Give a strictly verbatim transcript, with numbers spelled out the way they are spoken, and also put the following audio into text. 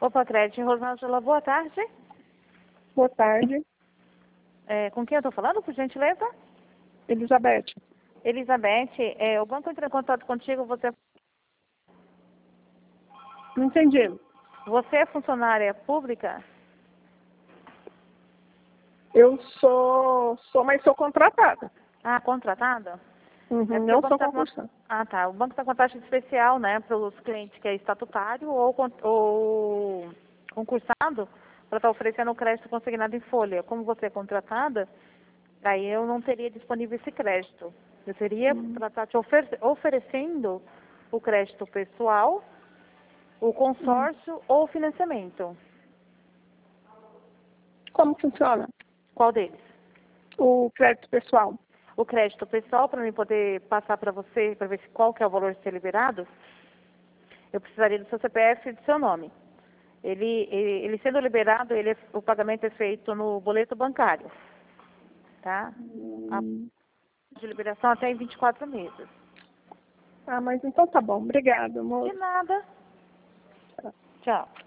Opa, Crédito Rosângela, boa tarde. Boa tarde. É, com quem eu estou falando, por gentileza? Elizabeth. Elizabeth, é, o banco entrou em contato contigo, você, Não entendi. você é funcionária pública? Eu sou, sou, mas sou contratada. Ah, contratada? Uhum, É porque o não banco sou tá com uma- concursada. Ah, tá. O banco está com uma taxa especial, né, para os clientes que é estatutário ou, con- ou concursado, para estar oferecendo o crédito consignado em folha. Como você é contratada, aí eu não teria disponível esse crédito. Eu teria para estar te ofer- oferecendo o crédito pessoal, o consórcio ou o financiamento. Como funciona Qual deles? o crédito pessoal? O crédito pessoal, para mim poder passar para você, para ver se qual que é o valor a ser liberado, eu precisaria do seu C P F e do seu nome. Ele, ele, ele sendo liberado, ele é- o pagamento é feito no boleto bancário, tá? A de liberação até em vinte e quatro meses. Ah, mas então tá bom. Obrigada, De moço. nada. Tchau.